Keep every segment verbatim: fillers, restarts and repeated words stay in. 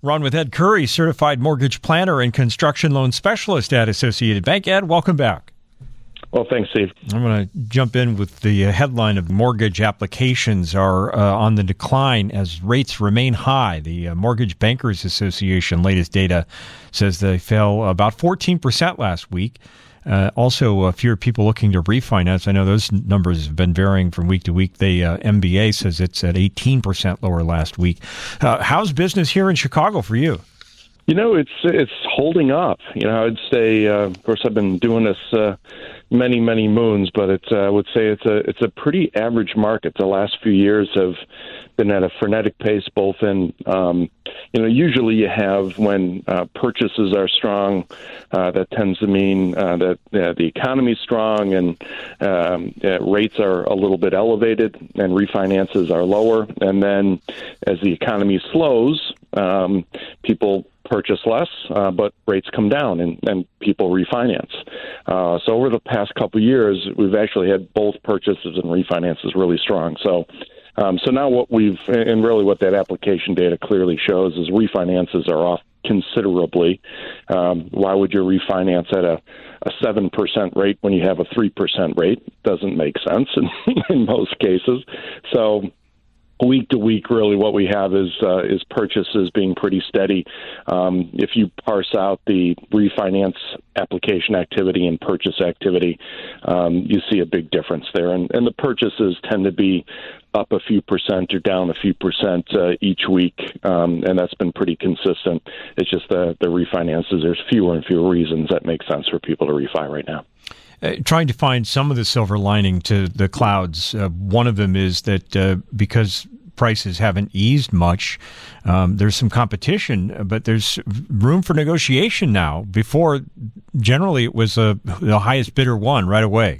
We're on with Ed Curry, certified mortgage planner and construction loan specialist at Associated Bank. Ed, welcome back. Well, thanks, Steve. I'm going to jump in with the headline of mortgage applications are uh, on the decline as rates remain high. The uh, Mortgage Bankers Association latest data says they fell about fourteen percent last week. Uh, also, uh, fewer people looking to refinance. I know those numbers have been varying from week to week. The uh, M B A says it's at eighteen percent lower last week. Uh, how's business here in Chicago for you? You know, it's it's holding up. You know, I'd say, uh, of course, I've been doing this uh, many, many moons, but it's, uh, I would say it's a it's a pretty average market. The last few years have been at a frenetic pace, both in, um, you know, usually you have when uh, purchases are strong, uh, that tends to mean uh, that uh, the economy's strong and um, uh, rates are a little bit elevated and refinances are lower. And then as the economy slows, um, people purchase less, uh, but rates come down and, and people refinance. Uh, so over the past couple of years, we've actually had both purchases and refinances really strong. So um, so now what we've, and really what that application data clearly shows is refinances are off considerably. Um, why would you refinance at a, a seven percent rate when you have a three percent rate? Doesn't make sense in, in most cases. So week to week, really, what we have is uh, is purchases being pretty steady. Um, if you parse out the refinance application activity and purchase activity, um, you see a big difference there. And, and the purchases tend to be up a few percent or down a few percent uh, each week, um, and that's been pretty consistent. It's just the, the refinances, there's fewer and fewer reasons that make sense for people to refi right now. Uh, trying to find some of the silver lining to the clouds. Uh, one of them is that uh, because prices haven't eased much, um, there's some competition, but there's room for negotiation now. Before, generally, it was uh, the highest bidder won right away.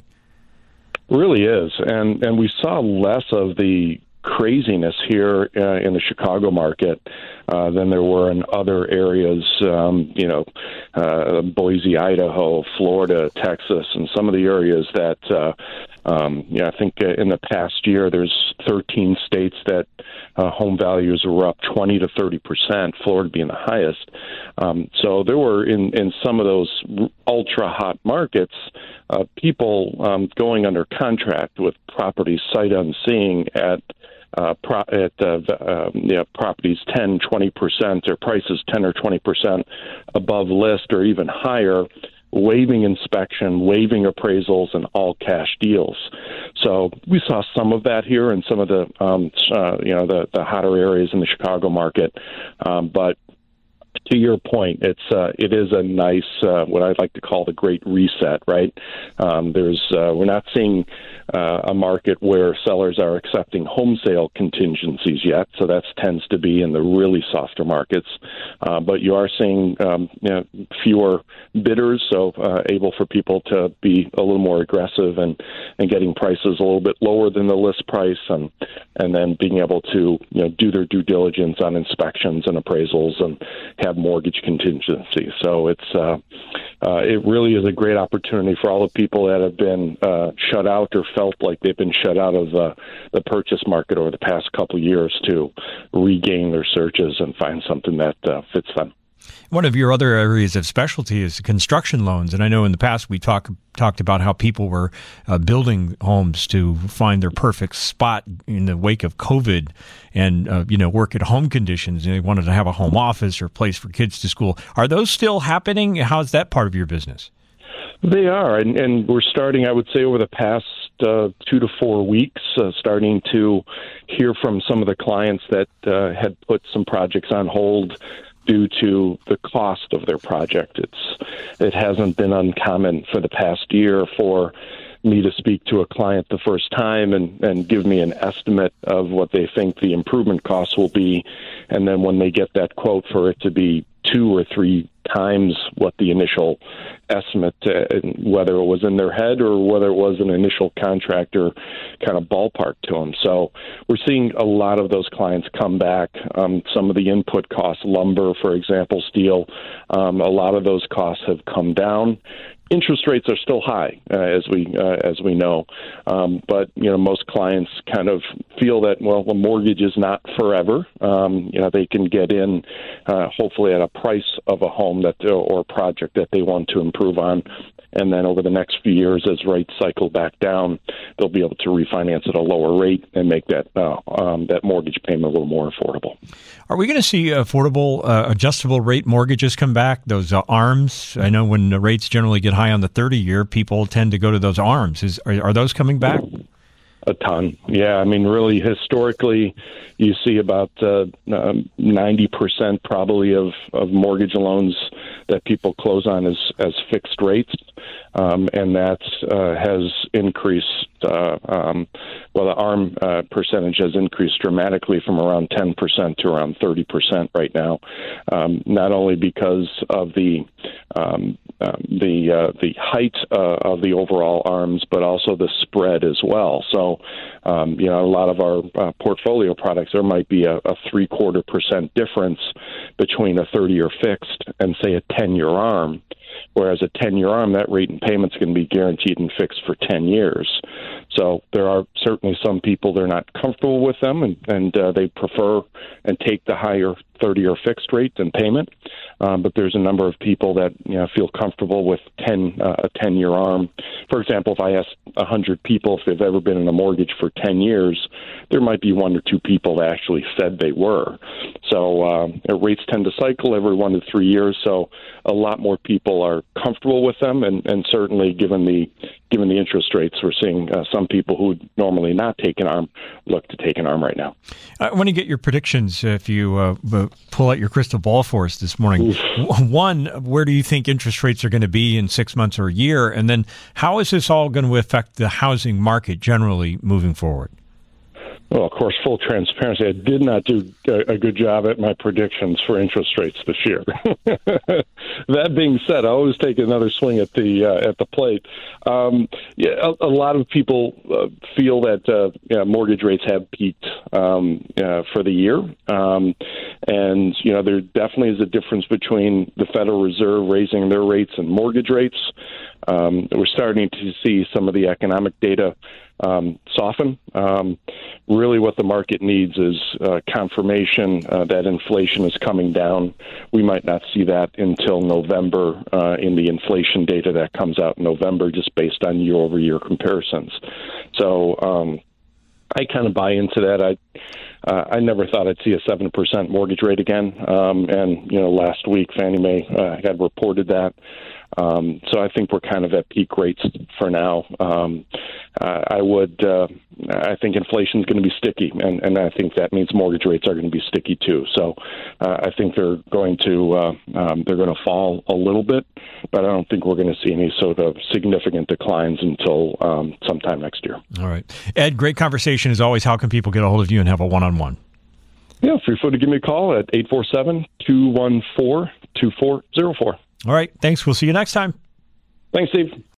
Really is, and and we saw less of the craziness here uh, in the Chicago market uh, than there were in other areas, um, you know, uh, Boise, Idaho, Florida, Texas, and some of the areas that, uh, um, yeah, I think in the past year there's thirteen states that uh, home values were up twenty to thirty percent, Florida being the highest. Um, so there were, in, in some of those ultra-hot markets, uh, people um, going under contract with properties sight unseen at Uh, pro- at uh, uh, you know, properties ten, twenty percent or prices ten or twenty percent above list or even higher, waiving inspection, waiving appraisals, and all cash deals. So we saw some of that here in some of the um, uh, you know the, the hotter areas in the Chicago market, um, but to your point, it's uh, it is a nice uh, what I'd like to call the great reset, right? Um, there's uh, we're not seeing uh, a market where sellers are accepting home sale contingencies yet, so that tends to be in the really softer markets. Uh, but you are seeing um, you know, fewer bidders, so uh, able for people to be a little more aggressive and, and getting prices a little bit lower than the list price, and and then being able to you know do their due diligence on inspections and appraisals and have mortgage contingency. So it's uh, uh, it really is a great opportunity for all the people that have been uh, shut out or felt like they've been shut out of uh, the purchase market over the past couple of years to regain their searches and find something that uh, fits them. One of your other areas of specialty is construction loans, and I know in the past we talk, talked about how people were uh, building homes to find their perfect spot in the wake of COVID and uh, you know work at home conditions. They wanted to have a home office or a place for kids to school. Are those still happening? How's that part of your business? They are, and, and we're starting, I would say, over the past uh, two to four weeks, uh, starting to hear from some of the clients that uh, had put some projects on hold due to the cost of their project. It's it hasn't been uncommon for the past year for me to speak to a client the first time and, and give me an estimate of what they think the improvement costs will be, and then when they get that quote, for it to be two or three times what the initial estimate, uh, whether it was in their head or whether it was an initial contractor kind of ballpark to them. So we're seeing a lot of those clients come back. Um, some of the input costs, lumber, for example, steel, um, a lot of those costs have come down. Interest rates are still high, uh, as we uh, as we know, um, but you know most clients kind of feel that well, a mortgage is not forever. Um, you know they can get in, uh, hopefully at a price of a home that or project that they want to improve on, and then over the next few years, as rates cycle back down, they'll be able to refinance at a lower rate and make that uh, um, that mortgage payment a little more affordable. Are we going to see affordable, uh, adjustable rate mortgages come back? Those uh, ARMs? I know when the rates generally get high on the thirty-year, people tend to go to those ARMs. Is are, are those coming back? A ton. Yeah, I mean, really, historically, you see about uh, um, ninety percent probably of, of mortgage loans that people close on as, as fixed rates, um, and that uh, has increased. Uh, um, well, the ARM uh, percentage has increased dramatically from around ten percent to around thirty percent right now, um, not only because of the um, uh, the uh, the height uh, of the overall ARMs, but also the spread as well. So, um, you know, a lot of our uh, portfolio products, there might be a, a three-quarter percent difference between a thirty-year fixed and, say, a ten-year ARM. Whereas a ten-year ARM, that rate and payment's going to be guaranteed and fixed for ten years. So there are certainly some people that are not comfortable with them, and, and uh, they prefer and take the higher thirty-year fixed rate and payment. Um, but there's a number of people that you know feel comfortable with ten uh, a ten-year ARM. For example, if I ask one hundred people if they've ever been in a mortgage for ten years, there might be one or two people that actually said they were. So um, rates tend to cycle every one to three years. So a lot more people are comfortable with them, and, and certainly given the given the interest rates, we're seeing uh, some people who would normally not take an ARM look to take an ARM right now. I want to get your predictions if you uh, pull out your crystal ball for us this morning. Oof. One, where do you think interest rates are going to be in six months or a year? And then how is this all going to affect the housing market generally moving forward? Well, of course, full transparency, I did not do a good job at my predictions for interest rates this year. That being said, I always take another swing at the uh, at the plate. Um, yeah, a, a lot of people uh, feel that uh, you know, mortgage rates have peaked um, uh, for the year, um, and you know there definitely is a difference between the Federal Reserve raising their rates and mortgage rates. Um, we're starting to see some of the economic data um, soften. Um, really what the market needs is uh, confirmation uh, that inflation is coming down. We might not see that until November uh, in the inflation data that comes out in November, just based on year-over-year comparisons. So um, I kind of buy into that. I uh, I never thought I'd see a seven percent mortgage rate again. Um, and, you know, last week Fannie Mae uh, had reported that. Um, so I think we're kind of at peak rates for now. Um, uh, I would, uh, I think inflation is going to be sticky, and, and I think that means mortgage rates are going to be sticky too. So uh, I think they're going to uh, um, they're going to fall a little bit, but I don't think we're going to see any sort of significant declines until um, sometime next year. All right, Ed, great conversation as always. How can people get a hold of you and have a one-on-one? Yeah, feel free to give me a call at eight four seven, two one four, two four zero four. All right. Thanks. We'll see you next time. Thanks, Steve.